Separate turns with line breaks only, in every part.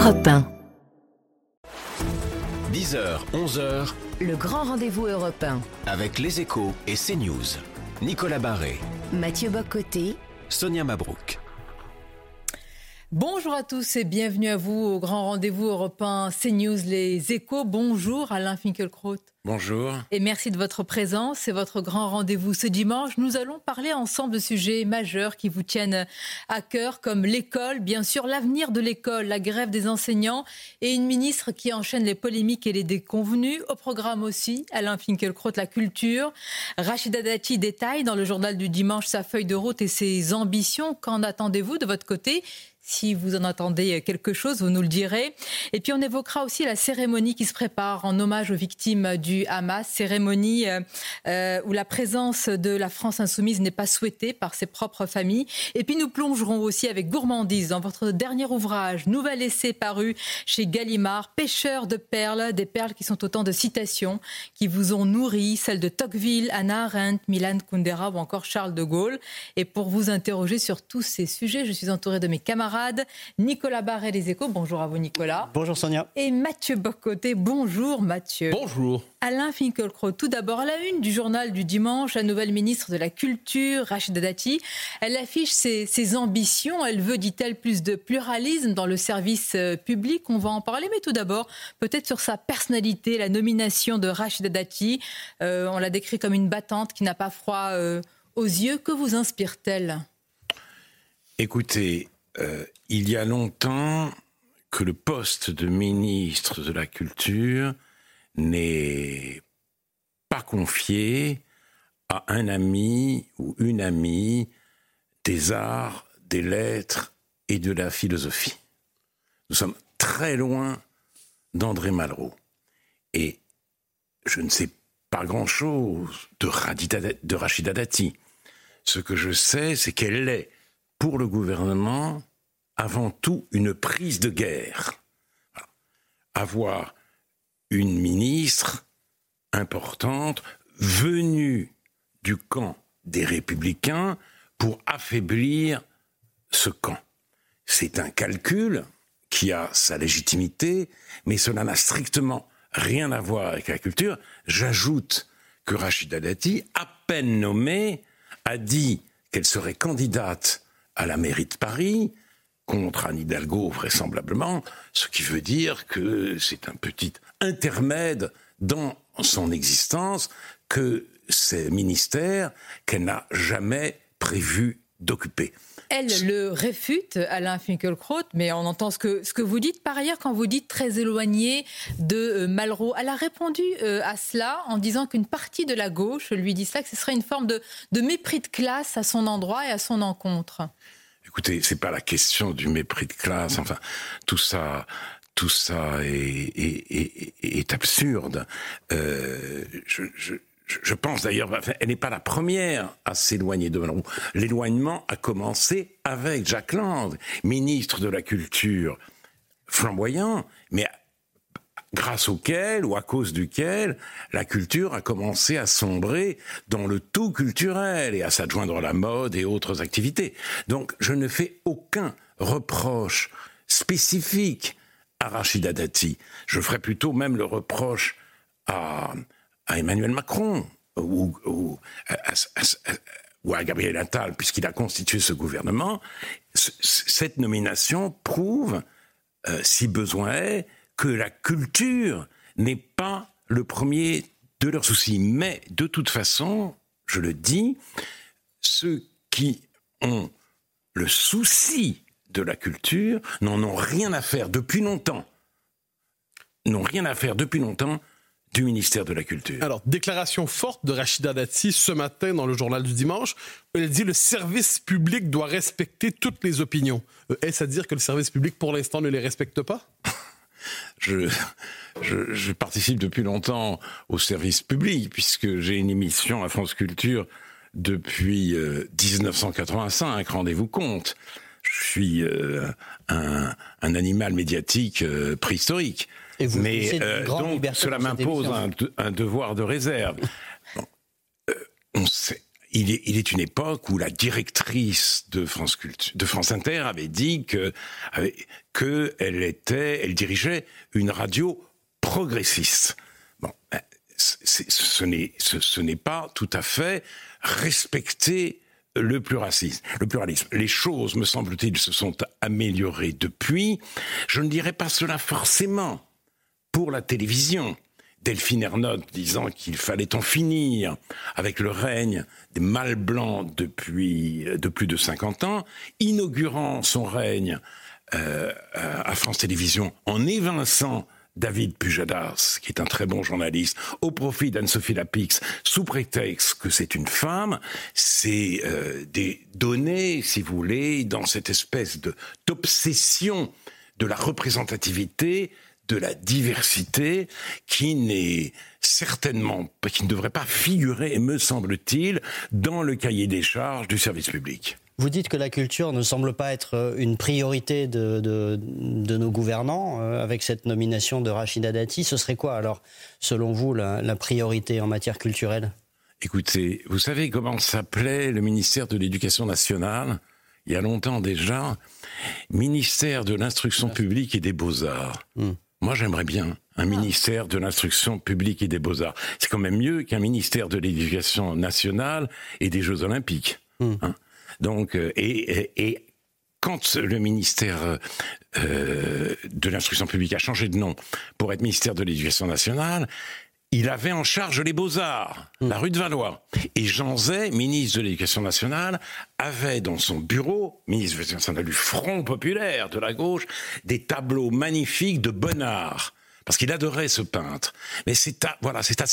Europe 1.
10h, 11h,
Le grand rendez-vous européen.
avec Les Échos et CNews. Nicolas Barré,
Mathieu Bock-Côté.
Sonia Mabrouk.
Bonjour à tous et bienvenue à vous au grand rendez-vous européen CNews Les Échos. Bonjour Alain Finkielkraut.
Bonjour.
Et merci de votre présence. C'est votre grand rendez-vous ce dimanche. Nous allons parler ensemble de sujets majeurs qui vous tiennent à cœur, comme l'école, bien sûr, l'avenir de l'école, la grève des enseignants et une ministre qui enchaîne les polémiques et les déconvenues. Au programme aussi, Alain Finkielkraut, la culture. Rachida Dati détaille dans le journal du dimanche sa feuille de route et ses ambitions. Qu'en attendez-vous de votre côté ? Si vous en attendez quelque chose, vous nous le direz. Et puis on évoquera aussi la cérémonie qui se prépare en hommage aux victimes du Hamas. Cérémonie où la présence de la France insoumise n'est pas souhaitée par ses propres familles. Et puis nous plongerons aussi avec gourmandise dans votre dernier ouvrage, nouvel essai paru chez Gallimard, Pêcheurs de perles, des perles qui sont autant de citations qui vous ont nourri, celles de Tocqueville, Hannah Arendt, Milan Kundera ou encore Charles de Gaulle. Et pour vous interroger sur tous ces sujets, je suis entourée de mes camarades. Nicolas Barré, Les Échos. Bonjour à vous, Nicolas.
Bonjour, Sonia.
Et Mathieu Bock-Côté. Bonjour, Mathieu.
Bonjour.
Alain Finkielkraut. Tout d'abord, à la une du journal du dimanche, la nouvelle ministre de la Culture, Rachida Dati. Elle affiche ses ambitions. Elle veut, dit-elle, plus de pluralisme dans le service public. On va en parler. Mais tout d'abord, peut-être sur sa personnalité, la nomination de Rachida Dati. On l'a décrit comme une battante qui n'a pas froid aux yeux. Que vous inspire-t-elle ?
Écoutez, il y a longtemps que le poste de ministre de la Culture n'est pas confié à un ami ou une amie des arts, des lettres et de la philosophie. Nous sommes très loin d'André Malraux. Et je ne sais pas grand-chose de Rachida Dati. Ce que je sais, c'est qu'elle est, pour le gouvernement, avant tout une prise de guerre. Voilà. Avoir une ministre importante venue du camp des Républicains pour affaiblir ce camp. C'est un calcul qui a sa légitimité, mais cela n'a strictement rien à voir avec la culture. J'ajoute que Rachida Dati, à peine nommée, a dit qu'elle serait candidate à la mairie de Paris, contre Anne Hidalgo vraisemblablement, ce qui veut dire que c'est un petit intermède dans son existence que ces ministères qu'elle n'a jamais prévu d'occuper.
Elle le réfute, Alain Finkielkraut, mais on entend ce que vous dites. Par ailleurs, quand vous dites très éloigné de Malraux, elle a répondu à cela en disant qu'une partie de la gauche lui dit cela, que ce serait une forme de mépris de classe à son endroit et à son encontre.
Écoutez, c'est pas la question du mépris de classe. Enfin, tout ça est absurde. Je pense d'ailleurs, elle n'est pas la première à s'éloigner de Malraux. L'éloignement a commencé avec Jack Lang, ministre de la Culture flamboyant, mais grâce auquel ou à cause duquel la culture a commencé à sombrer dans le tout culturel et à s'adjoindre la mode et autres activités. Donc je ne fais aucun reproche spécifique à Rachida Dati. Je ferai plutôt même le reproche à Emmanuel Macron ou à Gabriel Attal, puisqu'il a constitué ce gouvernement. Cette nomination prouve, si besoin est, que la culture n'est pas le premier de leurs soucis. Mais de toute façon, je le dis, ceux qui ont le souci de la culture n'en ont rien à faire depuis longtemps. Du ministère de la Culture.
Alors, déclaration forte de Rachida Dati ce matin dans le journal du dimanche. Elle dit « Le service public doit respecter toutes les opinions ». Est-ce à dire que le service public, pour l'instant, ne les respecte pas ?
Je participe depuis longtemps au service public, puisque j'ai une émission à France Culture depuis 1985, rendez-vous compte. Je suis un animal médiatique préhistorique. Mais donc cela m'impose un devoir de réserve. Bon, on sait, il est une époque où la directrice de France Inter avait dit elle dirigeait une radio progressiste. Bon, ce n'est pas tout à fait respecter le pluralisme. Les choses, me semble-t-il, se sont améliorées depuis. Je ne dirais pas cela forcément pour la télévision. Delphine Ernotte disant qu'il fallait en finir avec le règne des mâles blancs de plus de 50 ans, inaugurant son règne à France Télévisions en évinçant David Pujadas, qui est un très bon journaliste, au profit d'Anne-Sophie Lapix, sous prétexte que c'est une femme, c'est des données, si vous voulez, dans cette espèce d'obsession de la représentativité, de la diversité, qui ne devrait pas figurer, me semble-t-il, dans le cahier des charges du service public.
Vous dites que la culture ne semble pas être une priorité de nos gouvernants avec cette nomination de Rachida Dati. Ce serait quoi alors, selon vous, la priorité en matière culturelle ?
Écoutez, vous savez comment s'appelait le ministère de l'Éducation nationale, il y a longtemps déjà, ministère de l'Instruction publique et des Beaux-Arts. Moi, j'aimerais bien un ministère de l'Instruction publique et des Beaux-Arts. C'est quand même mieux qu'un ministère de l'Éducation nationale et des Jeux Olympiques. Hein. Donc, et quand le ministère de l'Instruction publique a changé de nom pour être ministère de l'Éducation nationale, il avait en charge les Beaux-Arts, la rue de Valois. Et Jean Zay, ministre de l'Éducation nationale, avait dans son bureau, ministre de l'Éducation nationale du Front populaire de la gauche, des tableaux magnifiques de Bonnard, parce qu'il adorait ce peintre. Mais c'est à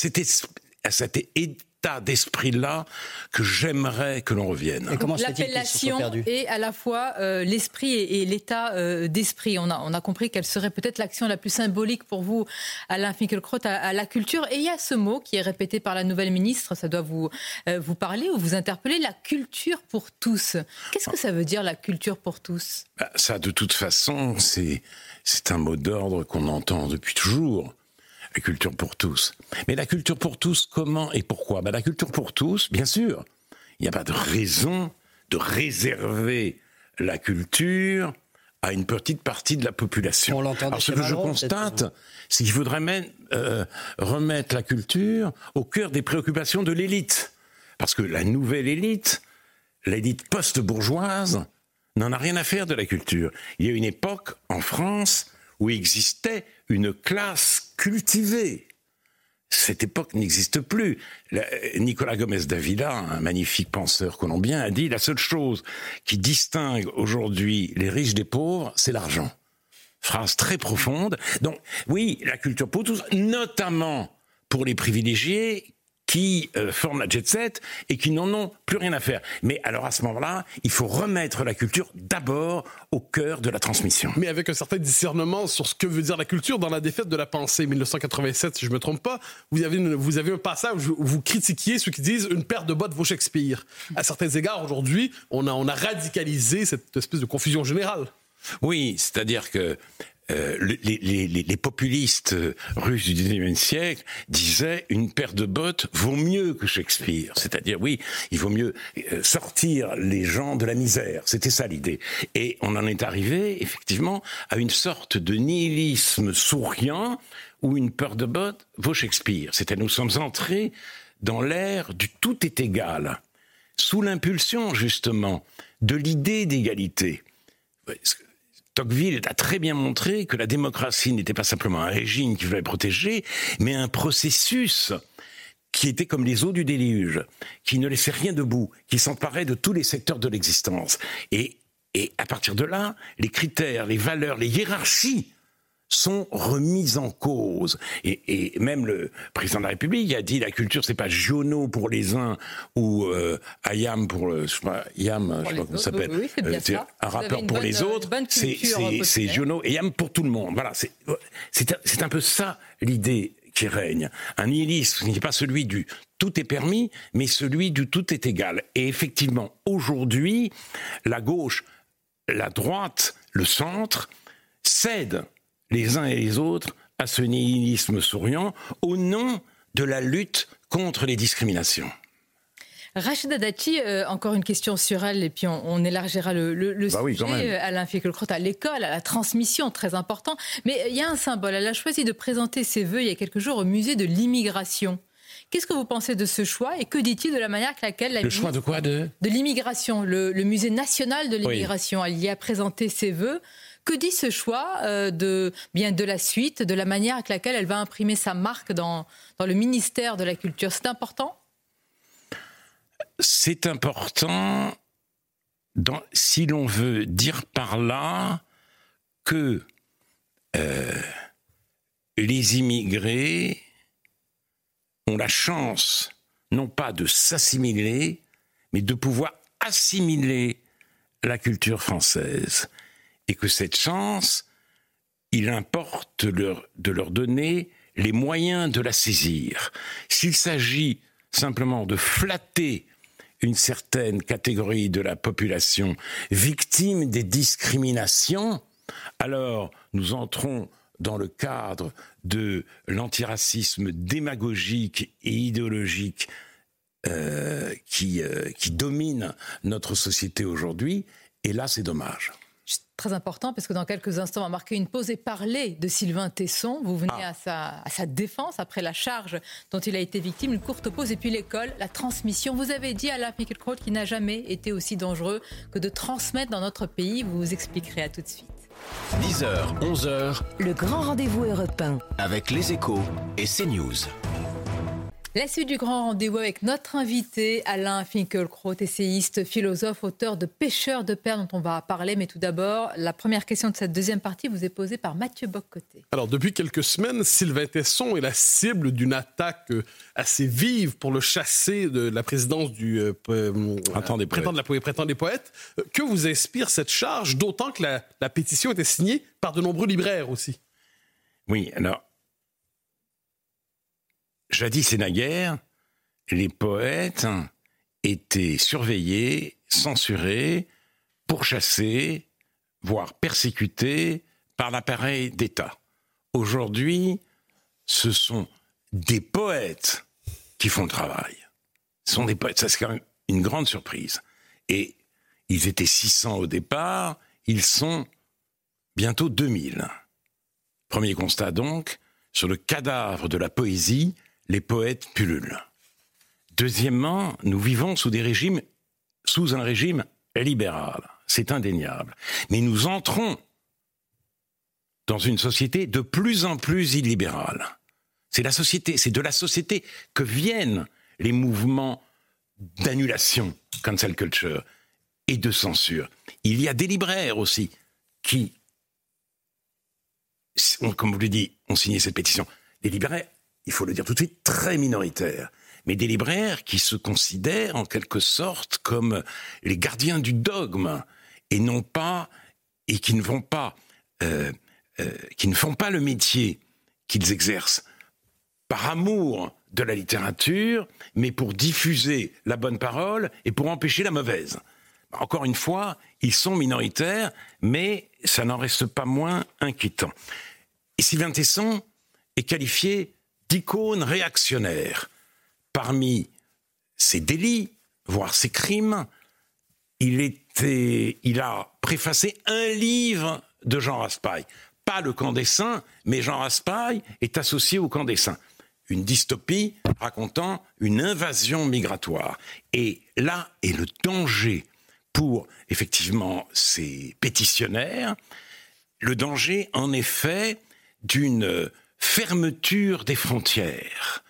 cet état d'esprit-là que j'aimerais que l'on revienne.
Et comment
l'appellation et à la fois l'esprit et l'état d'esprit. On a compris quelle serait peut-être l'action la plus symbolique pour vous, Alain Finkielkraut, à la culture. Et il y a ce mot qui est répété par la nouvelle ministre, ça doit vous parler ou vous interpeller, la culture pour tous. Qu'est-ce que ça veut dire, la culture pour tous ?
Ça, de toute façon, c'est un mot d'ordre qu'on entend depuis toujours. La culture pour tous. Mais la culture pour tous, comment et pourquoi ? La culture pour tous, bien sûr. Il n'y a pas de raison de réserver la culture à une petite partie de la population.
On l'entend.
Alors, ce que je constate, c'est qu'il faudrait même remettre la culture au cœur des préoccupations de l'élite. Parce que la nouvelle élite, l'élite post-bourgeoise, n'en a rien à faire de la culture. Il y a une époque en France où existait une classe cultivée. Cette époque n'existe plus. Nicolas Gomez Davila, un magnifique penseur colombien, a dit la seule chose qui distingue aujourd'hui les riches des pauvres, c'est l'argent. Phrase très profonde. Donc, oui, la culture pour tous, notamment pour les privilégiés qui forment la jet set et qui n'en ont plus rien à faire. Mais alors à ce moment-là, il faut remettre la culture d'abord au cœur de la transmission.
Mais avec un certain discernement sur ce que veut dire la culture dans la défaite de la pensée 1987, si je ne me trompe pas, vous avez un passage où vous critiquiez ceux qui disent « une paire de bottes vaut Shakespeare ». À certains égards, aujourd'hui, on a radicalisé cette espèce de confusion générale.
Oui, c'est-à-dire que les populistes russes du XIXe siècle disaient une paire de bottes vaut mieux que Shakespeare. C'est-à-dire, oui, il vaut mieux sortir les gens de la misère. C'était ça l'idée. Et on en est arrivé, effectivement, à une sorte de nihilisme souriant où une paire de bottes vaut Shakespeare. C'est-à-dire, nous sommes entrés dans l'ère du tout est égal, sous l'impulsion, justement, de l'idée d'égalité. Tocqueville a très bien montré que la démocratie n'était pas simplement un régime qui voulait protéger, mais un processus qui était comme les eaux du déluge, qui ne laissait rien debout, qui s'emparait de tous les secteurs de l'existence. Et à partir de là, les critères, les valeurs, les hiérarchies sont remises en cause. Et même le président de la République a dit la culture, c'est pas Giono pour les uns ou Ayam pour je sais pas comment ça s'appelle.
Oui, c'est bien ça.
Un rappeur pour les autres. C'est Giono et Ayam pour tout le monde. Voilà, c'est un peu ça l'idée qui règne. Un nihilisme qui n'est pas celui du tout est permis, mais celui du tout est égal. Et effectivement, aujourd'hui, la gauche, la droite, le centre cèdent les uns et les autres à ce nihilisme souriant au nom de la lutte contre les discriminations.
Rachida Dati, encore une question sur elle, et puis on élargira le sujet. Alain Finkielkraut, à l'école, à la transmission, très important. Mais il y a un symbole. Elle a choisi de présenter ses vœux il y a quelques jours au musée de l'immigration. Qu'est-ce que vous pensez de ce choix et que dit-il de la manière avec laquelle...
Le choix de quoi de
l'immigration, le musée national de l'immigration. Elle y a présenté ses vœux. Que dit ce choix de la suite, de la manière avec laquelle elle va imprimer sa marque dans le ministère de la Culture? C'est important ?
C'est important si l'on veut dire par là que les immigrés ont la chance, non pas de s'assimiler, mais de pouvoir assimiler la culture française. Et que cette chance, il importe de leur donner les moyens de la saisir. S'il s'agit simplement de flatter une certaine catégorie de la population victime des discriminations, alors nous entrons dans le cadre de l'antiracisme démagogique et idéologique qui domine notre société aujourd'hui. Et là, c'est dommage.
Très important, parce que dans quelques instants, on va marquer une pause et parler de Sylvain Tesson. Vous venez à sa défense après la charge dont il a été victime. Une courte pause et puis l'école, la transmission. Vous avez dit, Alain Finkielkraut, qu'il n'a jamais été aussi dangereux que de transmettre dans notre pays. Vous vous expliquerez. À tout de suite.
10h, 11h.
Le grand rendez-vous européen.
Avec Les Échos et CNews.
La suite du grand rendez-vous avec notre invité, Alain Finkielkraut, essayiste, philosophe, auteur de Pêcheurs de perles, dont on va parler. Mais tout d'abord, la première question de cette deuxième partie vous est posée par Mathieu Bock-Côté.
Alors, depuis quelques semaines, Sylvain Tesson est la cible d'une attaque assez vive pour le chasser de la présidence du Printemps des Poètes. Que vous inspire cette charge, d'autant que la pétition était signée par de nombreux libraires aussi?
Oui, alors... Jadis et naguère, les poètes étaient surveillés, censurés, pourchassés, voire persécutés par l'appareil d'État. Aujourd'hui, ce sont des poètes qui font le travail. Ce sont des poètes, ça c'est quand même une grande surprise. Et ils étaient 600 au départ, ils sont bientôt 2000. Premier constat donc, sur le cadavre de la poésie, les poètes pullulent. Deuxièmement, nous vivons sous un régime libéral. C'est indéniable. Mais nous entrons dans une société de plus en plus illibérale. C'est de la société que viennent les mouvements d'annulation, cancel culture, et de censure. Il y a des libraires aussi qui, comme vous le dites, ont signé cette pétition. Les libraires, il faut le dire tout de suite, très minoritaires, mais des libraires qui se considèrent en quelque sorte comme les gardiens du dogme et qui ne font pas le métier qu'ils exercent par amour de la littérature, mais pour diffuser la bonne parole et pour empêcher la mauvaise. Encore une fois, ils sont minoritaires, mais ça n'en reste pas moins inquiétant. Et Sylvain Tesson est qualifié d'icône réactionnaire. Parmi ses délits, voire ses crimes, il a préfacé un livre de Jean Raspail. Pas le Camp des Saints, mais Jean Raspail est associé au Camp des Saints. Une dystopie racontant une invasion migratoire. Et là est le danger pour, effectivement, ces pétitionnaires, le danger, en effet, d'une fermeture des frontières.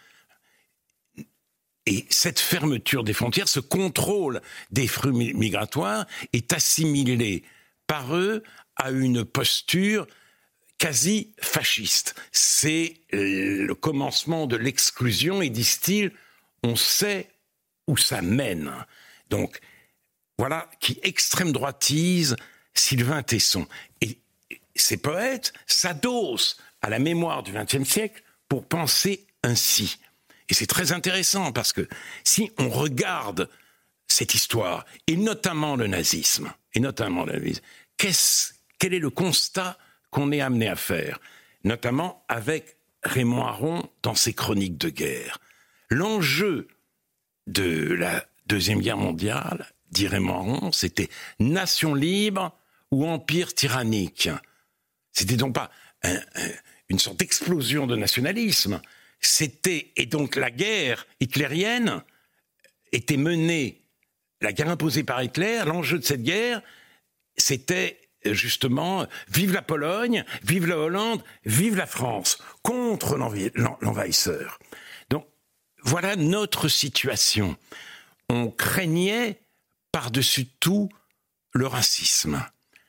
Et cette fermeture des frontières, ce contrôle des flux migratoires est assimilé par eux à une posture quasi fasciste. C'est le commencement de l'exclusion et, disent-ils, on sait où ça mène. Donc, voilà qui extrême droitise Sylvain Tesson. Et ces poètes s'adossent à la mémoire du XXe siècle pour penser ainsi. Et c'est très intéressant parce que si on regarde cette histoire, et notamment le nazisme, quel est le constat qu'on est amené à faire, notamment avec Raymond Aron dans ses chroniques de guerre? L'enjeu de Deuxième Guerre mondiale, dit Raymond Aron, c'était nation libre ou empire tyrannique. C'était donc pas une sorte d'explosion de nationalisme. Et donc la guerre hitlérienne était menée, la guerre imposée par Hitler, l'enjeu de cette guerre, c'était justement vive la Pologne, vive la Hollande, vive la France, contre l'envahisseur. Donc voilà notre situation. On craignait par-dessus tout le racisme.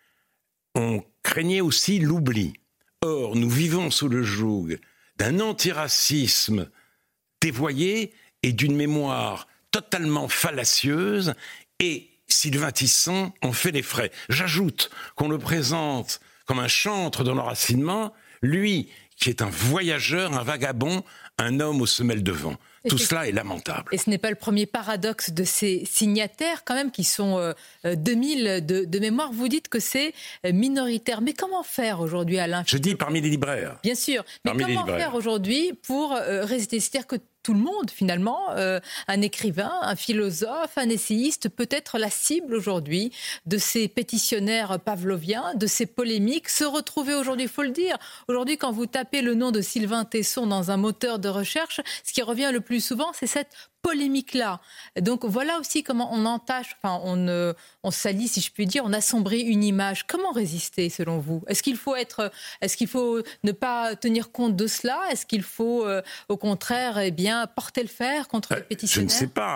On craignait aussi l'oubli. Or, nous vivons sous le joug d'un antiracisme dévoyé et d'une mémoire totalement fallacieuse, et Sylvain Tisson en fait les frais. J'ajoute qu'on le présente comme un chantre de l'enracinement, lui qui est un voyageur, un vagabond, un homme aux semelles de vent. Tout cela est lamentable.
Et ce n'est pas le premier paradoxe de ces signataires, quand même, qui sont 2000 de mémoire. Vous dites que c'est minoritaire. Mais comment faire aujourd'hui, Alain ?
Je dis parmi les libraires.
Bien sûr. Mais comment faire aujourd'hui pour résister ? C'est-à-dire que tout le monde, finalement, un écrivain, un philosophe, un essayiste, peut être la cible aujourd'hui de ces pétitionnaires pavloviens, de ces polémiques, se retrouver aujourd'hui, il faut le dire. Aujourd'hui, quand vous tapez le nom de Sylvain Tesson dans un moteur de recherche, ce qui revient le plus souvent, c'est cette polémique-là. Donc voilà aussi comment on entache, on salit, si je puis dire, on assombrit une image. Comment résister, selon vous ? Est-ce qu'il faut ne pas tenir compte de cela ? Est-ce qu'il faut, au contraire, porter le fer contre les pétitionnaires ?
Je ne sais pas.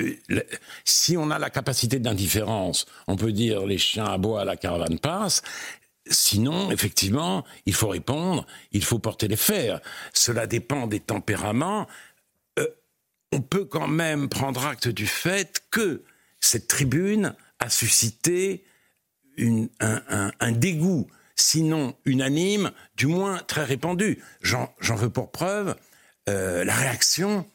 Si on a la capacité d'indifférence, on peut dire les chiens aboient, la caravane passe. Sinon, effectivement, il faut répondre, il faut porter les fers. Cela dépend des tempéraments. On peut quand même prendre acte du fait que cette tribune a suscité un dégoût, sinon unanime, du moins très répandu. J'en veux pour preuve la réaction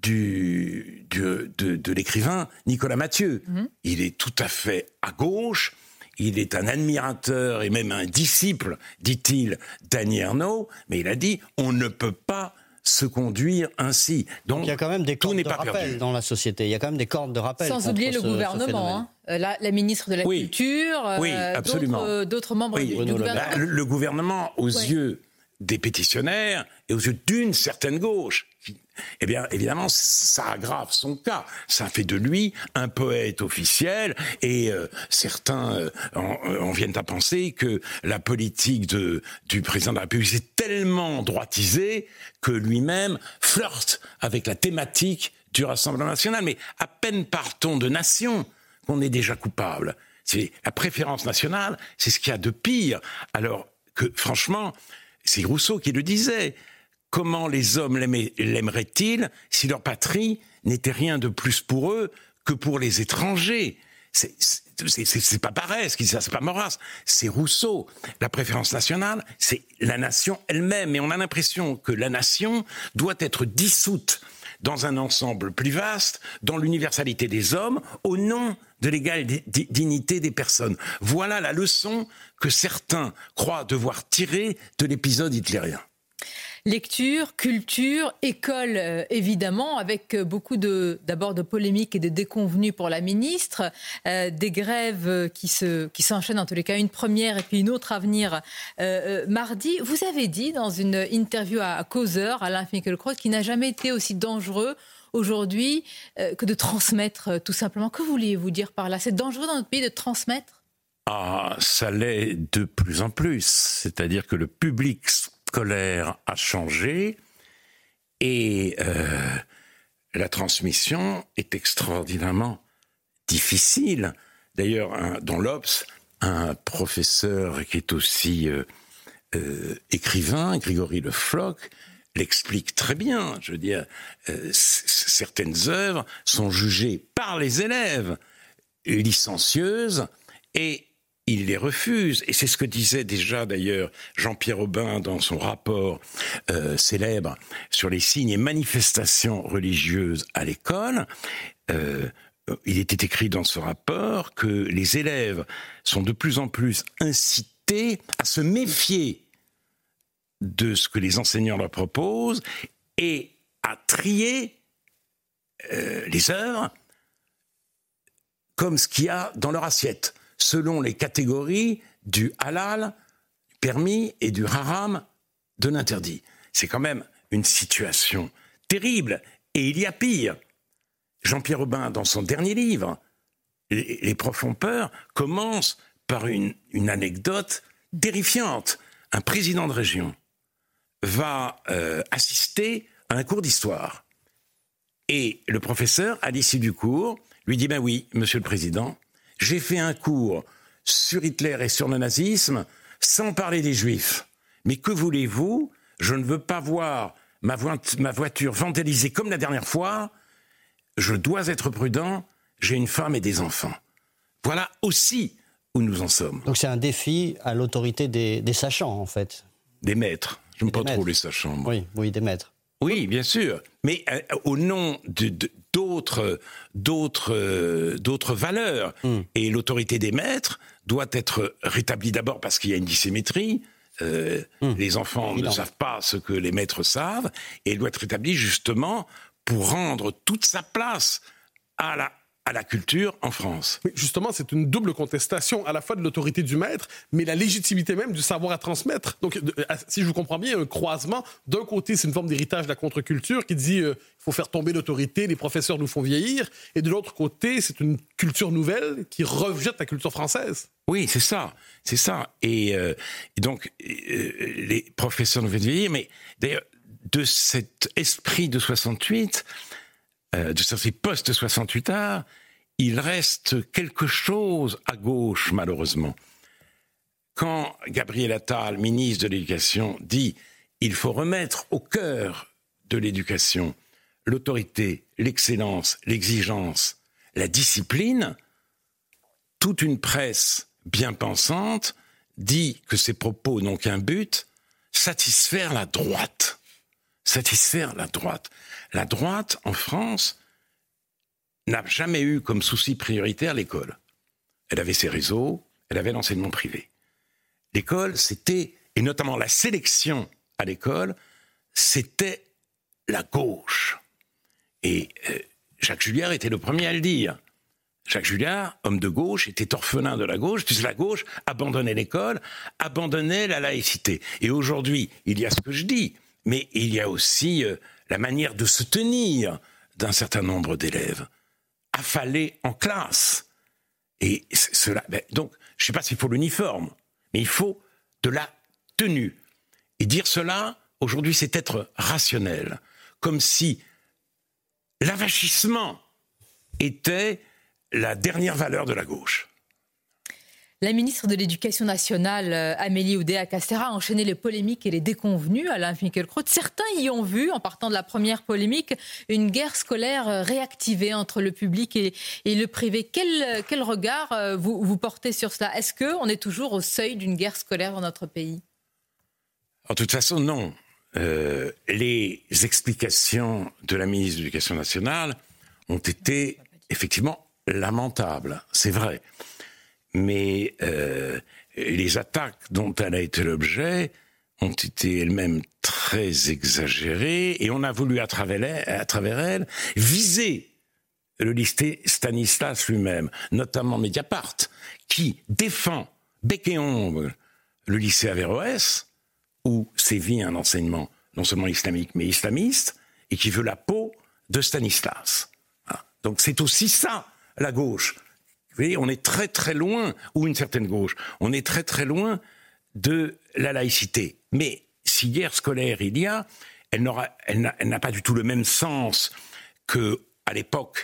de l'écrivain Nicolas Mathieu. Il est tout à fait à gauche, il est un admirateur et même un disciple, dit-il, d'Annie Ernaux, mais il a dit « on ne peut pas se conduire ainsi ». Donc,
il y a quand même des cordes de rappel dans la société. Il y a quand même des cordes de rappel.
Sans oublier le gouvernement, la ministre de la Culture,
absolument.
D'autres membres du gouvernement.
Le gouvernement, aux yeux des pétitionnaires et aux yeux d'une certaine gauche, eh bien, évidemment, ça aggrave son cas. Ça fait de lui un poète officiel, et certains en viennent à penser que la politique du président de la République est tellement droitisée que lui-même flirte avec la thématique du Rassemblement national. Mais à peine part-on de nation qu'on est déjà coupable. C'est la préférence nationale, c'est ce qu'il y a de pire. Alors que, franchement, c'est Rousseau qui le disait. Comment les hommes l'aimeraient-ils si leur patrie n'était rien de plus pour eux que pour les étrangers ? C'est pas Barrès qui dit ça, c'est pas Maurras, c'est Rousseau. La préférence nationale, c'est la nation elle-même. Et on a l'impression que la nation doit être dissoute dans un ensemble plus vaste, dans l'universalité des hommes, au nom de l'égale dignité des personnes. Voilà la leçon que certains croient devoir tirer de l'épisode hitlérien.
Lecture, culture, école, évidemment, avec beaucoup d'abord de polémiques et de déconvenues pour la ministre, des grèves qui s'enchaînent, en tous les cas, une première et puis une autre à venir mardi. Vous avez dit dans une interview à Causeur, Alain Finkielkraut, qu'il n'a jamais été aussi dangereux aujourd'hui que de transmettre, tout simplement. Que vouliez-vous dire par là ? C'est dangereux dans notre pays de transmettre ?
Ça l'est de plus en plus. C'est-à-dire que le public scolaire a changé et la transmission est extraordinairement difficile. D'ailleurs, dans l'Obs, un professeur qui est aussi écrivain, Grégory Le Floch, l'explique très bien. Je veux dire, certaines œuvres sont jugées par les élèves licencieuses et il les refuse. Et c'est ce que disait déjà d'ailleurs Jean-Pierre Aubin dans son rapport célèbre sur les signes et manifestations religieuses à l'école. Il était écrit dans ce rapport que les élèves sont de plus en plus incités à se méfier de ce que les enseignants leur proposent et à trier les œuvres comme ce qu'il y a dans leur assiette, selon les catégories du halal, du permis, et du haram, de l'interdit. C'est quand même une situation terrible. Et il y a pire. Jean-Pierre Aubin, dans son dernier livre, Les profs ont peur, commence par une anecdote terrifiante. Un président de région va assister à un cours d'histoire. Et le professeur, à l'issue du cours, lui dit « Ben oui, monsieur le président, j'ai fait un cours sur Hitler et sur le nazisme sans parler des Juifs. Mais que voulez-vous ? Je ne veux pas voir ma voiture vandalisée comme la dernière fois. Je dois être prudent. J'ai une femme et des enfants. » Voilà aussi où nous en sommes.
Donc c'est un défi à l'autorité des sachants, en fait.
Des maîtres. Je n'aime pas trop les sachants. Moi.
Oui, des maîtres.
Oui, bien sûr. Mais au nom d'autres valeurs. Et l'autorité des maîtres doit être rétablie d'abord parce qu'il y a une dissymétrie. Les enfants ne savent pas ce que les maîtres savent. Et elle doit être rétablie justement pour rendre toute sa place à la culture en France.
Mais justement, c'est une double contestation, à la fois de l'autorité du maître, mais la légitimité même du savoir à transmettre. Donc, si je vous comprends bien, il y a un croisement. D'un côté, c'est une forme d'héritage de la contre-culture qui dit il faut faire tomber l'autorité, les professeurs nous font vieillir. Et de l'autre côté, c'est une culture nouvelle qui rejette la culture française.
Oui, c'est ça. Et donc, les professeurs nous font vieillir, mais d'ailleurs, de cet esprit de 68, de cet post-68 art, il reste quelque chose à gauche, malheureusement. Quand Gabriel Attal, ministre de l'Éducation, dit « il faut remettre au cœur de l'éducation l'autorité, l'excellence, l'exigence, la discipline », toute une presse bien pensante dit que ces propos n'ont qu'un but, satisfaire la droite. Satisfaire la droite. La droite, en France, n'a jamais eu comme souci prioritaire l'école. Elle avait ses réseaux, elle avait l'enseignement privé. L'école, c'était, et notamment la sélection à l'école, c'était la gauche. Et Jacques Julliard était le premier à le dire. Jacques Julliard, homme de gauche, était orphelin de la gauche, puisque la gauche abandonnait l'école, abandonnait la laïcité. Et aujourd'hui, il y a ce que je dis, mais il y a aussi la manière de se tenir d'un certain nombre d'élèves, affalés en classe. Et cela, donc, je ne sais pas s'il faut l'uniforme, mais il faut de la tenue. Et dire cela, aujourd'hui, c'est être rationnel. Comme si l'avachissement était la dernière valeur de la gauche.
La ministre de l'Éducation nationale, Amélie Oudéa-Castéra, a enchaîné les polémiques et les déconvenues. Alain Finkielkraut, certains y ont vu, en partant de la première polémique, une guerre scolaire réactivée entre le public et le privé. Quel regard vous portez sur cela ? Est-ce qu'on est toujours au seuil d'une guerre scolaire dans notre pays ?
En toute façon, non. Les explications de la ministre de l'Éducation nationale ont été effectivement lamentables, c'est vrai. Mais les attaques dont elle a été l'objet ont été elles-mêmes très exagérées et on a voulu à travers elles viser le lycée Stanislas lui-même, notamment Mediapart, qui défend bec et ongle le lycée Averroès, où sévit un enseignement non seulement islamique mais islamiste, et qui veut la peau de Stanislas. Voilà. Donc c'est aussi ça, la gauche. Vous voyez, on est très très loin, ou une certaine gauche, on est très très loin de la laïcité. Mais si guerre scolaire il y a, elle n'a pas du tout le même sens qu'à l'époque,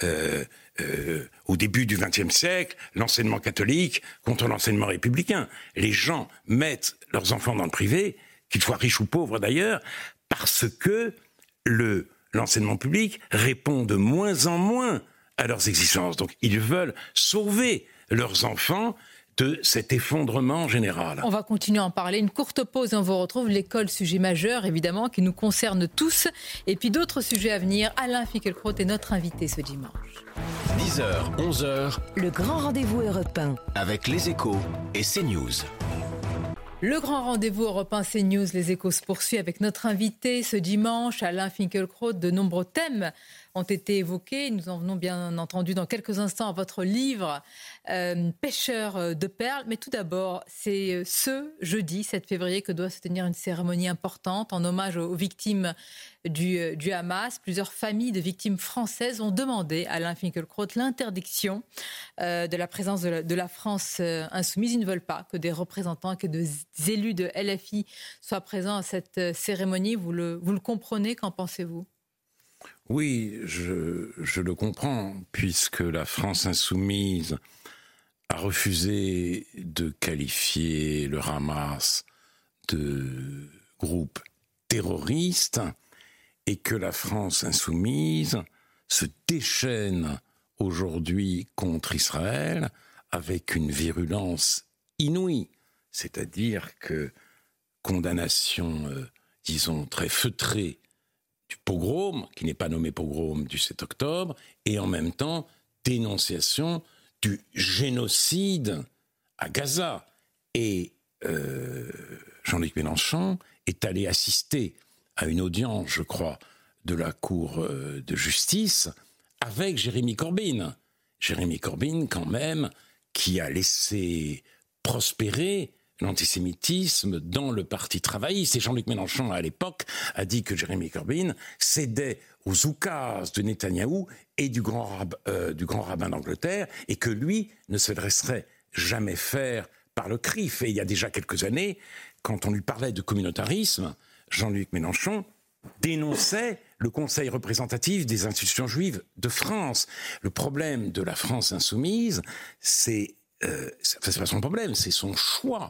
au début du XXe siècle, l'enseignement catholique contre l'enseignement républicain. Les gens mettent leurs enfants dans le privé, qu'ils soient riches ou pauvres d'ailleurs, parce que l'enseignement public répond de moins en moins à leurs exigences. Donc ils veulent sauver leurs enfants de cet effondrement général.
On va continuer à en parler. Une courte pause et on vous retrouve. L'école, sujet majeur évidemment, qui nous concerne tous. Et puis d'autres sujets à venir. Alain Finkielkraut est notre invité ce dimanche.
10h, 11h.
Le grand rendez-vous européen.
Avec Les Échos et CNews.
Le grand rendez-vous européen CNews, Les Échos se poursuit avec notre invité ce dimanche, Alain Finkielkraut. De nombreux thèmes ont été évoqués. Nous en venons bien entendu dans quelques instants à votre livre Pêcheurs de perles. Mais tout d'abord, c'est ce jeudi 7 février que doit se tenir une cérémonie importante en hommage aux victimes du Hamas. Plusieurs familles de victimes françaises ont demandé à Alain Finkielkraut l'interdiction de la présence de la France insoumise. Ils ne veulent pas que des représentants, que des élus de LFI soient présents à cette cérémonie. Vous le comprenez, qu'en pensez-vous ?
Oui, je le comprends, puisque la France insoumise a refusé de qualifier le Hamas de groupe terroriste et que la France insoumise se déchaîne aujourd'hui contre Israël avec une virulence inouïe. C'est-à-dire que condamnation, disons, très feutrée du pogrom, qui n'est pas nommé pogrom, du 7 octobre, et en même temps dénonciation du génocide à Gaza. Et Jean-Luc Mélenchon est allé assister à une audience, je crois, de la Cour de justice avec Jérémy Corbyn. Jérémy Corbyn, quand même, qui a laissé prospérer l'antisémitisme dans le parti travailliste. Et Jean-Luc Mélenchon, à l'époque, a dit que Jérémy Corbyn cédait aux oukases de Netanyahou et du grand rabbin d'Angleterre, et que lui ne se laisserait jamais faire par le CRIF. Et il y a déjà quelques années, quand on lui parlait de communautarisme, Jean-Luc Mélenchon dénonçait le Conseil représentatif des institutions juives de France. Le problème de la France insoumise, c'est pas son problème, c'est son choix.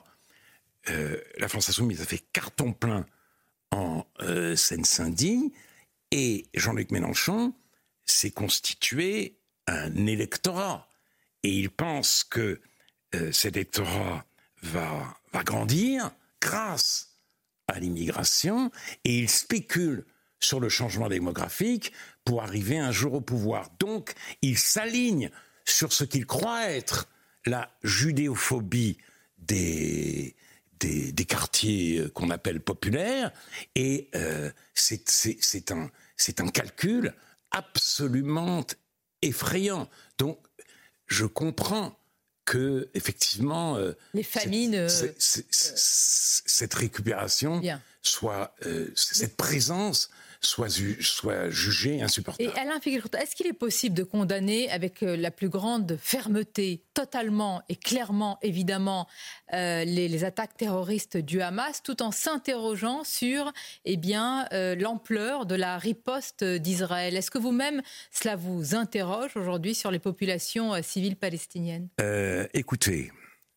La France insoumise a fait carton plein en Seine-Saint-Denis, et Jean-Luc Mélenchon s'est constitué un électorat. Et il pense que cet électorat va grandir grâce à l'immigration, et il spécule sur le changement démographique pour arriver un jour au pouvoir. Donc, il s'aligne sur ce qu'il croit être la judéophobie des quartiers qu'on appelle populaires, et c'est un calcul absolument effrayant. Donc, je comprends que, effectivement,
les familles
cette récupération cette présence soit jugée insupportable.
Et Alain Finkielkraut, est-ce qu'il est possible de condamner avec la plus grande fermeté, totalement et clairement, évidemment, les attaques terroristes du Hamas, tout en s'interrogeant sur l'ampleur de la riposte d'Israël ? Est-ce que vous-même, cela vous interroge aujourd'hui sur les populations civiles palestiniennes ?
Écoutez,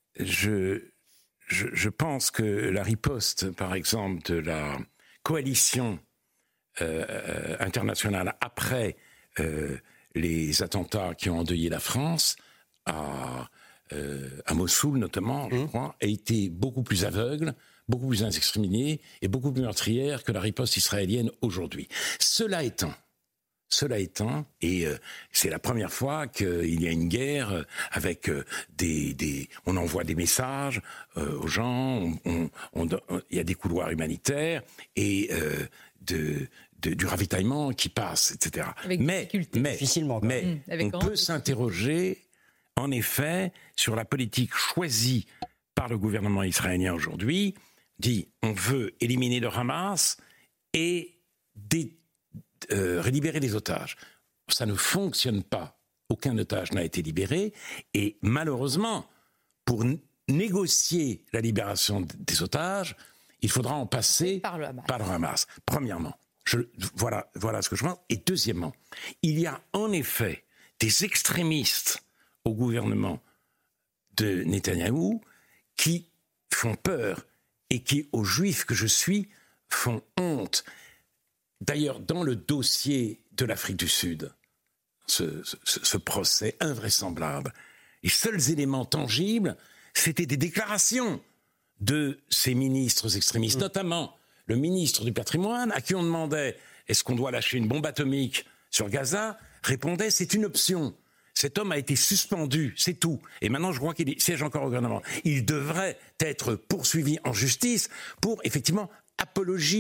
je pense que la riposte, par exemple, de la coalition internationale après les attentats qui ont endeuillé la France, à Mossoul notamment, je crois, a été beaucoup plus aveugle, beaucoup plus indiscriminée et beaucoup plus meurtrière que la riposte israélienne aujourd'hui. Cela étant, et c'est la première fois qu'il y a une guerre avec on envoie des messages aux gens, il y a des couloirs humanitaires et du ravitaillement qui passe, etc. Mais on peut s'interroger, en effet, sur la politique choisie par le gouvernement israélien aujourd'hui. On veut éliminer le Hamas et libérer les otages. Ça ne fonctionne pas. Aucun otage n'a été libéré. Et malheureusement, pour négocier la libération des otages, il faudra en passer par le Hamas. Premièrement, voilà ce que je pense. Et deuxièmement, il y a en effet des extrémistes au gouvernement de Netanyahou qui font peur et qui, aux Juifs que je suis, font honte. D'ailleurs, dans le dossier de l'Afrique du Sud, ce procès invraisemblable, les seuls éléments tangibles, c'était des déclarations de ces ministres extrémistes, notamment le ministre du patrimoine, à qui on demandait « est-ce qu'on doit lâcher une bombe atomique sur Gaza ?» répondait « c'est une option ». Cet homme a été suspendu, c'est tout. Et maintenant, je crois qu'il siège encore au gouvernement. Il devrait être poursuivi en justice pour, effectivement, apologie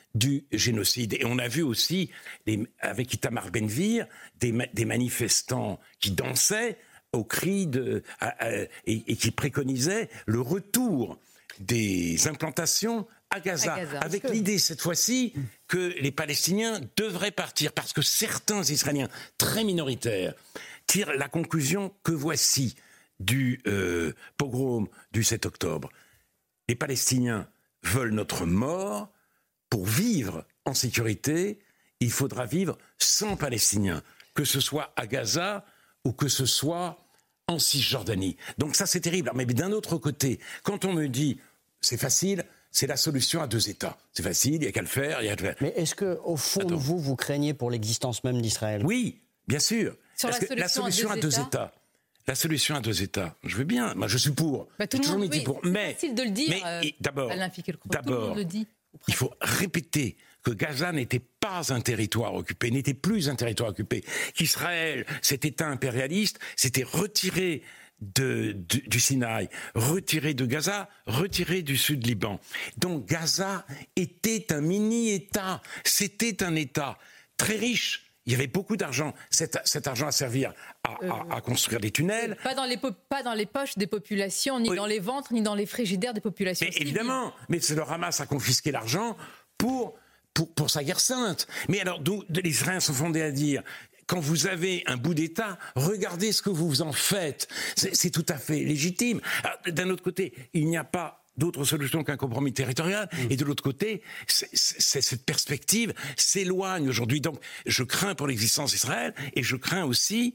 du génocide. Et on a vu aussi, avec Itamar Ben-Gvir, des manifestants qui dansaient au cri et qui préconisaient le retour des implantations à Gaza, avec l'idée cette fois-ci que les Palestiniens devraient partir, parce que certains Israéliens très minoritaires tirent la conclusion que voici du pogrom du 7 octobre. Les Palestiniens veulent notre mort. Pour vivre en sécurité, il faudra vivre sans Palestiniens, que ce soit à Gaza ou que ce soit en Cisjordanie. Donc ça, c'est terrible. Mais d'un autre côté, quand on me dit c'est facile, c'est la solution à 2 États. C'est facile, il n'y a qu'à le faire,
Mais est-ce qu'au fond de vous craignez pour l'existence même d'Israël ?
Oui, bien sûr. Parce que la solution à 2 États, la solution à 2 États, je veux bien, moi je suis pour.
J'ai toujours dit pour.
Mais
c'est facile de le dire,
d'abord,
tout le monde le dit.
Il faut répéter que Gaza n'était pas un territoire occupé, n'était plus un territoire occupé, qu'Israël, cet État impérialiste, s'était retiré du Sinaï, retiré de Gaza, retiré du sud Liban. Donc Gaza était un mini-État, c'était un État très riche. Il y avait beaucoup d'argent. Cet argent a servi à construire des tunnels.
Pas dans les poches des populations, ni dans les ventres, ni dans les frigidaires des populations.
Mais évidemment, mais le Hamas a confisqué l'argent pour sa guerre sainte. Mais alors, les Israéliens sont fondés à dire, quand vous avez un bout d'État, regardez ce que vous en faites. C'est tout à fait légitime. Alors, d'un autre côté, il n'y a pas d'autre solution qu'un compromis territorial. Et de l'autre côté, cette perspective s'éloigne aujourd'hui. Donc, je crains pour l'existence d'Israël et je crains aussi,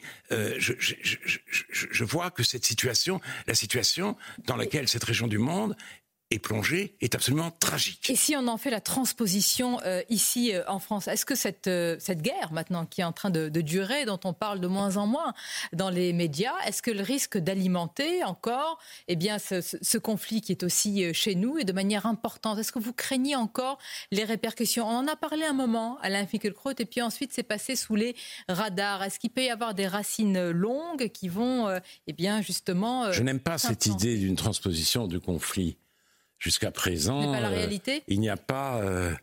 je vois que la situation dans laquelle cette région du monde est plongée est absolument tragique.
Et si on en fait la transposition ici en France, est-ce que cette guerre maintenant qui est en train de durer, dont on parle de moins en moins dans les médias, est-ce que le risque d'alimenter encore ce conflit qui est aussi chez nous et de manière importante, est-ce que vous craignez encore les répercussions ? On en a parlé un moment, Alain Finkielkraut, et puis ensuite c'est passé sous les radars. Est-ce qu'il peut y avoir des racines longues qui vont justement...
Je n'aime pas cette idée d'une transposition du conflit. Jusqu'à présent,
ce n'est pas la réalité.
Il n'y a pas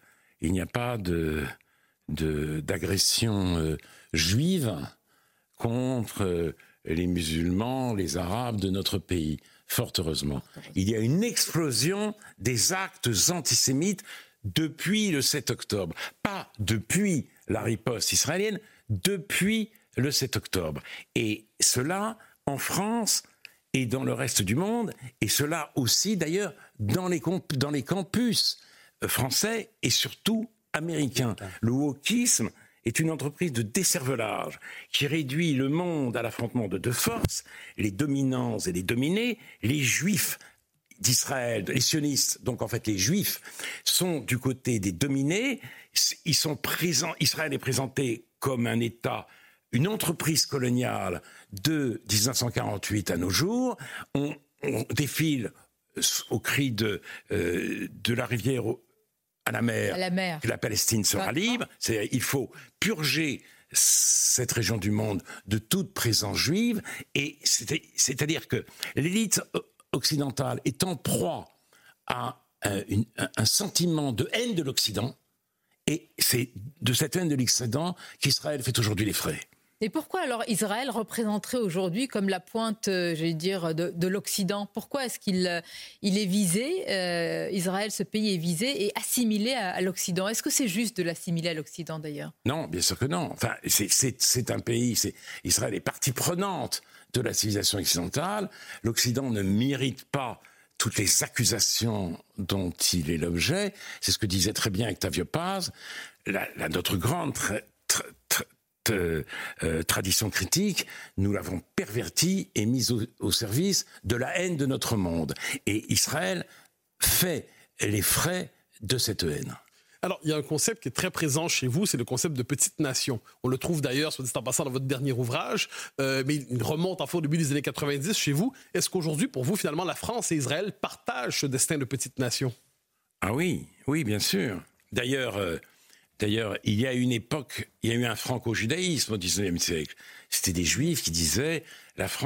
d'agression juive contre les musulmans, les arabes de notre pays, fort heureusement. Il y a une explosion des actes antisémites depuis le 7 octobre. Pas depuis la riposte israélienne, depuis le 7 octobre. Et cela, en France et dans le reste du monde, et cela aussi d'ailleurs dans les campus français et surtout américains. Le wokisme est une entreprise de décervelage qui réduit le monde à l'affrontement de 2 forces, les dominants et les dominés, les juifs d'Israël, les sionistes, donc en fait les juifs, sont du côté des dominés, ils sont présents, Israël est présenté comme un État, une entreprise coloniale de 1948 à nos jours. On défile au cri de la rivière à la mer, que la Palestine sera libre. Il faut purger cette région du monde de toute présence juive. Et c'est-à-dire que l'élite occidentale est en proie à un sentiment de haine de l'Occident. Et c'est de cette haine de l'Occident qu'Israël fait aujourd'hui les frais.
Et pourquoi alors Israël représenterait aujourd'hui comme la pointe, de l'Occident ? Pourquoi est-ce qu'il est visé, Israël, ce pays est visé et assimilé à l'Occident ? Est-ce que c'est juste de l'assimiler à l'Occident d'ailleurs ?
Non, bien sûr que non. Enfin, c'est un pays, Israël est partie prenante de la civilisation occidentale. L'Occident ne mérite pas toutes les accusations dont il est l'objet. C'est ce que disait très bien Octavio Paz. Notre grande tradition critique, nous l'avons pervertie et mise au service de la haine de notre monde. Et Israël fait les frais de cette haine.
Alors, il y a un concept qui est très présent chez vous, c'est le concept de petite nation. On le trouve d'ailleurs, soit dit en passant, dans votre dernier ouvrage, mais il remonte en fait au début des années 90 chez vous. Est-ce qu'aujourd'hui, pour vous, finalement, la France et Israël partagent ce destin de petite nation ?
Ah oui, bien sûr. D'ailleurs, il y a une époque, il y a eu un franco-judaïsme au XIXe siècle. C'était des juifs qui disaient « la France a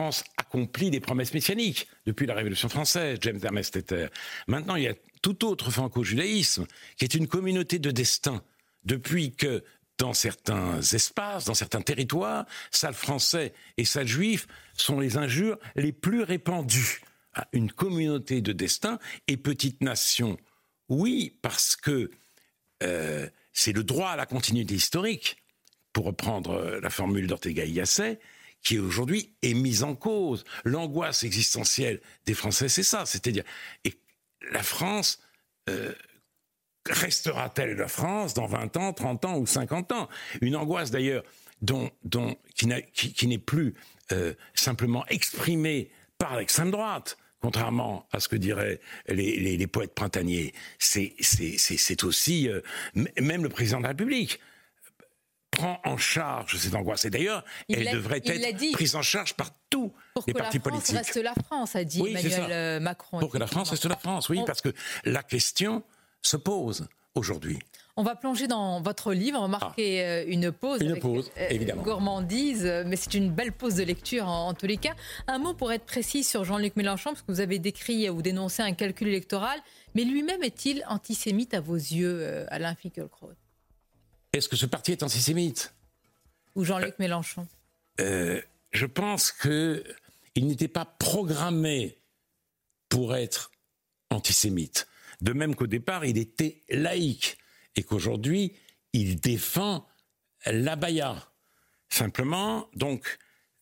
accompli des promesses messianiques depuis la Révolution française, James Darmestaeter. Maintenant, il y a tout autre franco-judaïsme qui est une communauté de destin depuis que dans certains espaces, dans certains territoires, sale français et sale juif sont les injures les plus répandues. Une communauté de destin et petite nation, oui, parce que c'est le droit à la continuité historique, pour reprendre la formule d'Ortega y Gasset, qui aujourd'hui est mise en cause. L'angoisse existentielle des Français, c'est ça, c'est-à-dire, et la France restera-t-elle la France dans 20 ans, 30 ans ou 50 ans ? Une angoisse d'ailleurs qui n'est plus simplement exprimée par l'extrême droite, contrairement à ce que diraient les poètes printaniers. C'est aussi, même le président de la République prend en charge cette angoisse. Et d'ailleurs, elle devrait être prise en charge par tous les partis politiques. Pour que la France
reste la France, a dit Emmanuel Macron.
Pour que la France reste la France, oui, parce que la question se pose aujourd'hui.
On va plonger dans votre livre, on va marquer une pause.
Évidemment.
Gourmandise, mais c'est une belle pause de lecture en tous les cas. Un mot pour être précis sur Jean-Luc Mélenchon, parce que vous avez décrit ou dénoncé un calcul électoral, mais lui-même est-il antisémite à vos yeux, Alain Finkielkraut ?
Est-ce que ce parti est antisémite ?
Ou Jean-Luc Mélenchon ?
Je pense qu'il n'était pas programmé pour être antisémite. De même qu'au départ, il était laïque et qu'aujourd'hui, il défend l'abaya. Simplement, donc,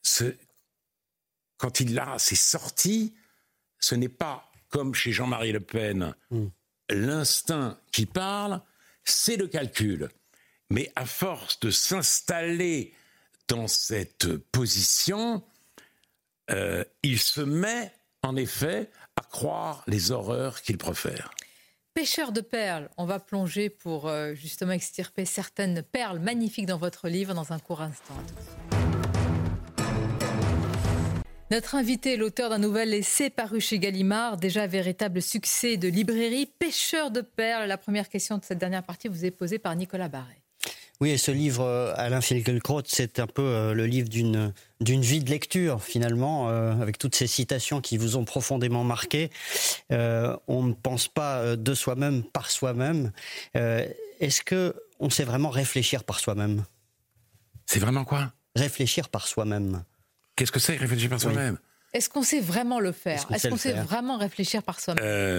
quand il a ses sorties, ce n'est pas comme chez Jean-Marie Le Pen, l'instinct qui parle, c'est le calcul. Mais à force de s'installer dans cette position, il se met, en effet, à croire les horreurs qu'il profère.
Pêcheur de perles, on va plonger pour justement extirper certaines perles magnifiques dans votre livre dans un court instant. Notre invité est l'auteur d'un nouvel essai paru chez Gallimard, déjà véritable succès de librairie, Pêcheur de perles. La première question de cette dernière partie vous est posée par Nicolas Barret.
Oui, et ce livre, Alain Finkielkraut, c'est un peu le livre d'une vie de lecture, finalement, avec toutes ces citations qui vous ont profondément marqué. On ne pense pas de soi-même par soi-même. Est-ce qu'on sait vraiment réfléchir par soi-même ?
C'est vraiment quoi ?
Réfléchir par soi-même.
Qu'est-ce que c'est, réfléchir par soi-même ?
Est-ce qu'on sait vraiment le faire ? Est-ce qu'on sait vraiment réfléchir par soi-même ?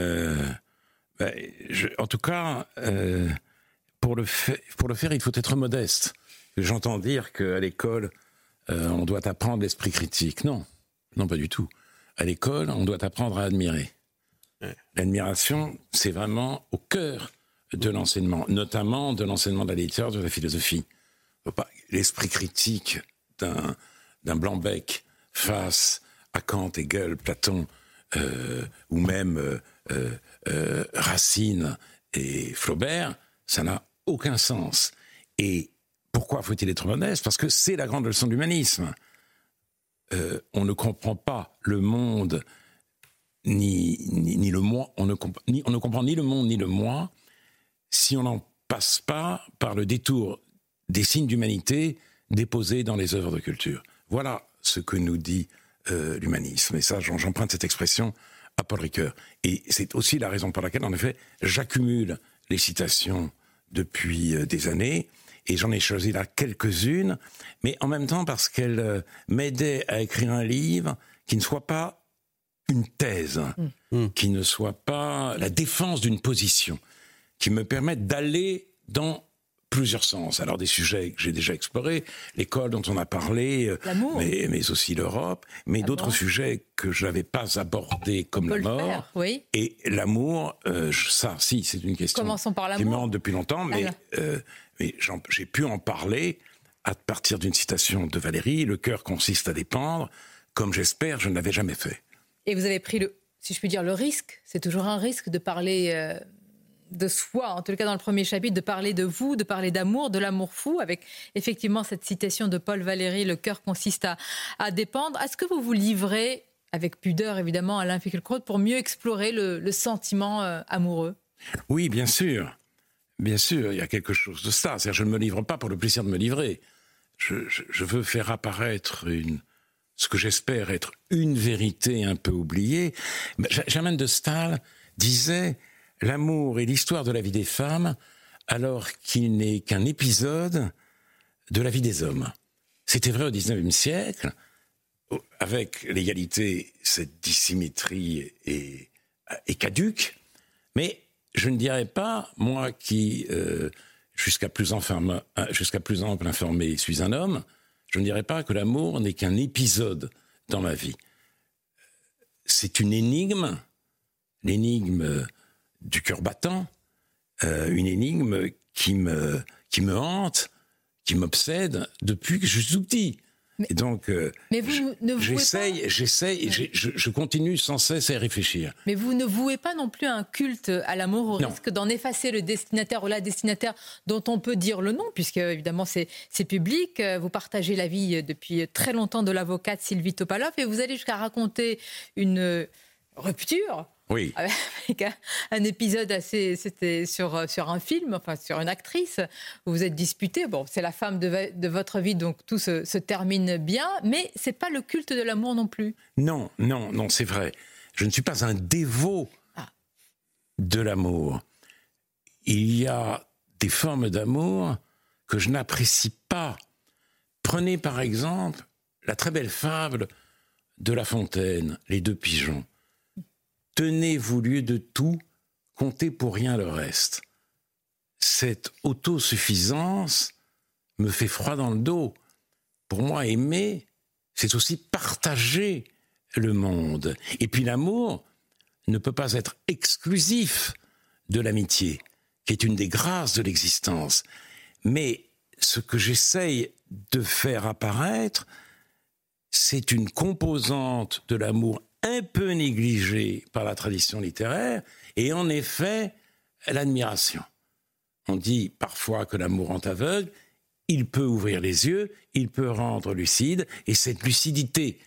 En tout cas... Pour le faire, il faut être modeste. J'entends dire qu'à l'école, on doit apprendre l'esprit critique. Non, pas du tout. À l'école, on doit apprendre à admirer. L'admiration, c'est vraiment au cœur de l'enseignement, notamment de l'enseignement de la littérature, de la philosophie. L'esprit critique d'un Blanc-Bec face à Kant, Hegel, Platon, ou même Racine et Flaubert, ça n'a aucun sens. Et pourquoi faut-il être modeste ? Parce que c'est la grande leçon de l'humanisme. On ne comprend pas le monde ni le moi. On ne comprend ni le monde ni le moi si on n'en passe pas par le détour des signes d'humanité déposés dans les œuvres de culture. Voilà ce que nous dit l'humanisme. Et ça, j'emprunte cette expression à Paul Ricoeur. Et c'est aussi la raison pour laquelle, en effet, j'accumule les citations depuis des années, et j'en ai choisi là quelques-unes, mais en même temps parce qu'elles m'aidaient à écrire un livre qui ne soit pas une thèse, qui ne soit pas la défense d'une position, qui me permette d'aller dans plusieurs sens. Alors des sujets que j'ai déjà explorés, l'école dont on a parlé, mais aussi l'Europe, mais d'autres sujets que je n'avais pas abordés comme la mort.
Oui.
Et l'amour, c'est une question qui me hante depuis longtemps, mais j'ai pu en parler à partir d'une citation de Valérie, « Le cœur consiste à dépendre, comme j'espère, je ne l'avais jamais fait ».
Et vous avez pris, si je puis dire, le risque, c'est toujours un risque de parler... de soi, en tout cas dans le premier chapitre, de parler de vous, de parler d'amour, de l'amour fou, avec effectivement cette citation de Paul Valéry, le cœur consiste à dépendre. Est-ce que vous vous livrez, avec pudeur évidemment, Alain Finkielkraut, pour mieux explorer le sentiment amoureux ?
Oui, bien sûr. Bien sûr, il y a quelque chose de ça. C'est-à-dire, je ne me livre pas pour le plaisir de me livrer. Je veux faire apparaître ce que j'espère être une vérité un peu oubliée. Germaine de Staël disait « L'amour est l'histoire de la vie des femmes, alors qu'il n'est qu'un épisode de la vie des hommes. » C'était vrai au XIXe siècle. Avec l'égalité, cette dissymétrie est caduque. Mais je ne dirais pas, moi qui, jusqu'à plus ample informé, suis un homme, je ne dirais pas que l'amour n'est qu'un épisode dans ma vie. C'est une énigme, l'énigme du cœur battant, une énigme qui me hante, qui m'obsède depuis que je suis tout petit. Et donc,
mais vous ne vouez
je continue sans cesse à y réfléchir.
Mais vous ne vouez pas non plus un culte à l'amour au risque d'en effacer le destinataire ou la destinataire dont on peut dire le nom, puisque évidemment c'est public. Vous partagez la vie depuis très longtemps de l'avocate Sylvie Topalov et vous allez jusqu'à raconter une rupture.
Oui.
Avec un épisode c'était sur un film, enfin sur une actrice, où vous êtes disputé. Bon, c'est la femme de votre vie, donc tout se termine bien, mais c'est pas le culte de l'amour non plus.
Non, c'est vrai. Je ne suis pas un dévot de l'amour. Il y a des formes d'amour que je n'apprécie pas. Prenez par exemple la très belle fable de La Fontaine, Les deux pigeons. Tenez-vous lieu de tout, comptez pour rien le reste. Cette autosuffisance me fait froid dans le dos. Pour moi, aimer, c'est aussi partager le monde. Et puis l'amour ne peut pas être exclusif de l'amitié, qui est une des grâces de l'existence. Mais ce que j'essaye de faire apparaître, c'est une composante de l'amour un peu négligée par la tradition littéraire, et en effet, l'admiration. On dit parfois que l'amour rend aveugle, il peut ouvrir les yeux, il peut rendre lucide, et cette lucidité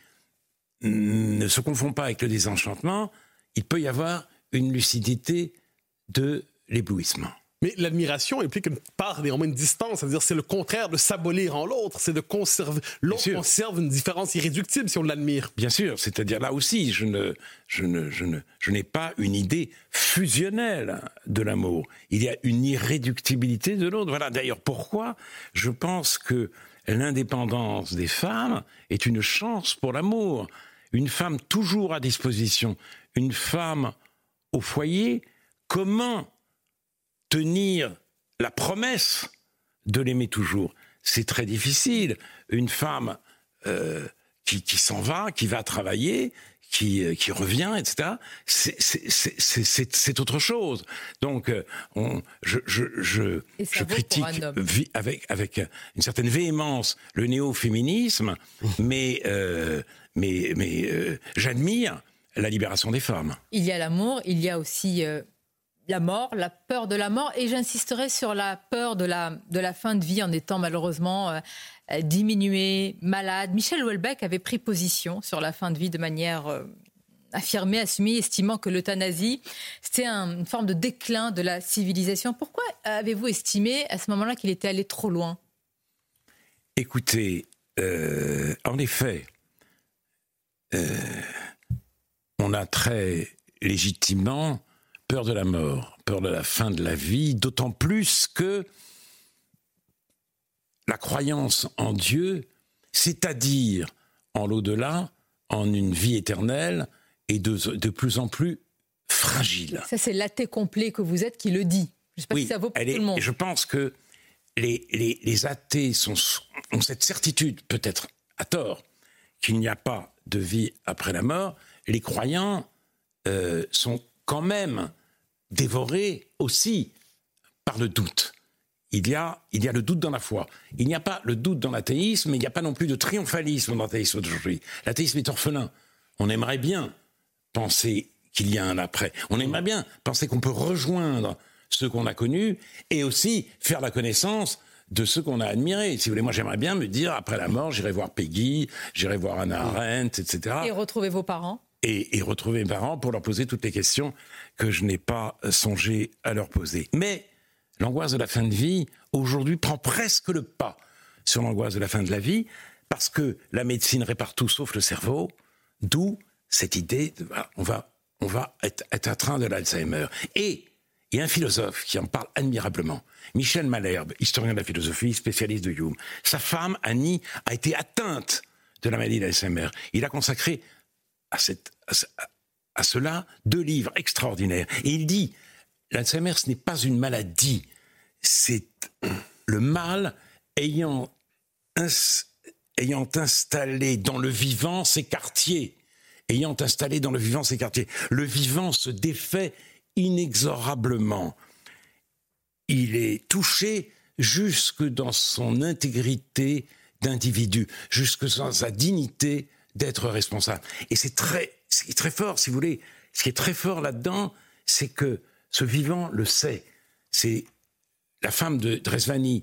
ne se confond pas avec le désenchantement, il peut y avoir une lucidité de l'éblouissement.
Mais l'admiration implique une part, néanmoins, une distance. C'est-à-dire, c'est le contraire de s'abolir en l'autre. C'est de conserver. L'autre conserve une différence irréductible si on l'admire.
Bien sûr. C'est-à-dire, là aussi, je n'ai pas une idée fusionnelle de l'amour. Il y a une irréductibilité de l'autre. Voilà. D'ailleurs, pourquoi je pense que l'indépendance des femmes est une chance pour l'amour. Une femme toujours à disposition. Une femme au foyer. Comment tenir la promesse de l'aimer toujours? C'est très difficile. Une femme qui s'en va, qui va travailler, qui revient, etc., c'est autre chose. Donc, je critique avec une certaine véhémence le néo-féminisme, mais j'admire la libération des femmes.
Il y a l'amour, il y a aussi la mort, la peur de la mort, et j'insisterai sur la peur de la fin de vie en étant malheureusement diminué, malade. Michel Houellebecq avait pris position sur la fin de vie de manière affirmée, assumée, estimant que l'euthanasie, c'était une forme de déclin de la civilisation. Pourquoi avez-vous estimé à ce moment-là qu'il était allé trop loin?
Écoutez, en effet, on a très légitimement peur de la mort, peur de la fin de la vie, d'autant plus que la croyance en Dieu, c'est-à-dire en l'au-delà, en une vie éternelle, est de plus en plus fragile.
Ça, c'est l'athée complet que vous êtes qui le dit. Je ne sais pas si ça vaut pour tout le monde.
Je pense que les athées ont cette certitude, peut-être à tort, qu'il n'y a pas de vie après la mort. Les croyants sont quand même dévorés aussi par le doute. Il y a le doute dans la foi. Il n'y a pas le doute dans l'athéisme, mais il n'y a pas non plus de triomphalisme dans l'athéisme d'aujourd'hui. L'athéisme est orphelin. On aimerait bien penser qu'il y a un après. On aimerait bien penser qu'on peut rejoindre ceux qu'on a connus et aussi faire la connaissance de ceux qu'on a admirés. Si vous voulez, moi j'aimerais bien me dire, après la mort, j'irai voir Peggy, j'irai voir Hannah Arendt, etc.
Et retrouver vos parents.
Et retrouver mes parents pour leur poser toutes les questions que je n'ai pas songé à leur poser. Mais l'angoisse de la fin de vie, aujourd'hui, prend presque le pas sur l'angoisse de la fin de la vie, parce que la médecine répare tout sauf le cerveau, d'où cette idée de on va être atteint de l'Alzheimer. Et il y a un philosophe qui en parle admirablement, Michel Malherbe, historien de la philosophie, spécialiste de Hume. Sa femme, Annie, a été atteinte de la maladie d'Alzheimer. Il a consacré à cela 2 livres extraordinaires. Et il dit, l'Alzheimer, ce n'est pas une maladie, c'est le mal ayant installé dans le vivant ses quartiers. Le vivant se défait inexorablement. Il est touché jusque dans son intégrité d'individu, jusque dans sa dignité d'être responsable. Et ce qui est très fort, si vous voulez, ce qui est très fort là-dedans, c'est que ce vivant le sait. C'est la femme de Dresvany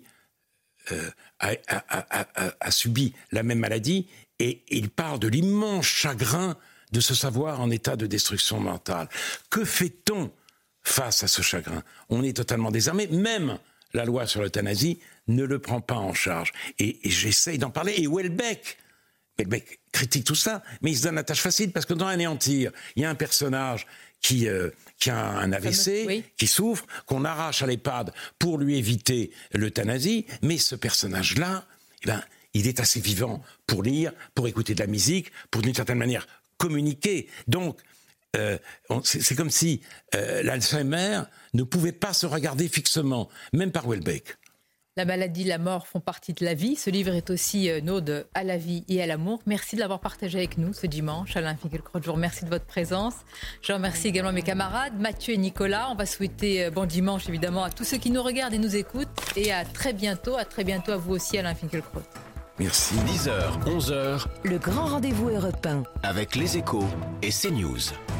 a subi la même maladie, et il parle de l'immense chagrin de se savoir en état de destruction mentale. Que fait-on face à ce chagrin? On est totalement désarmé. Même la loi sur l'euthanasie ne le prend pas en charge. Et j'essaye d'en parler. Et Houellebecq critique tout ça, mais il se donne la tâche facile, parce que dans Anéantir, il y a un personnage qui a un AVC, oui, qui souffre, qu'on arrache à l'EHPAD pour lui éviter l'euthanasie, mais ce personnage-là, il est assez vivant pour lire, pour écouter de la musique, pour d'une certaine manière communiquer. Donc, c'est comme si l'Alzheimer ne pouvait pas se regarder fixement, même par Houellebecq.
La maladie, la mort font partie de la vie. Ce livre est aussi une ode à la vie et à l'amour. Merci de l'avoir partagé avec nous ce dimanche. Alain Finkielkraut, je vous remercie de votre présence. Je remercie également mes camarades, Mathieu et Nicolas. On va souhaiter bon dimanche, évidemment, à tous ceux qui nous regardent et nous écoutent. Et à très bientôt à vous aussi, Alain Finkielkraut.
Merci.
10h, 11h.
Le grand rendez-vous Europe 1.
Avec Les Échos et CNews.